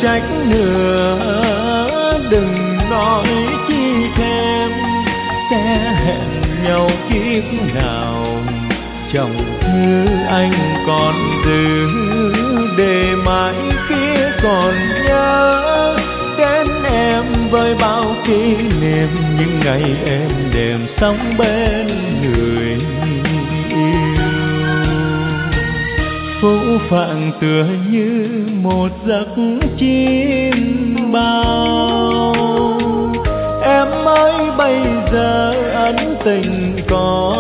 trách nữa, đừng nói chi thêm. Sẽ hẹn nhau kiếp nào, chồng thư anh còn giữ, để mãi kia còn nhớ đến em với bao kỷ niệm những ngày em đêm sống bên người yêu. Phũ phàng tựa như một giấc chim bao, em ơi bây giờ ân tình có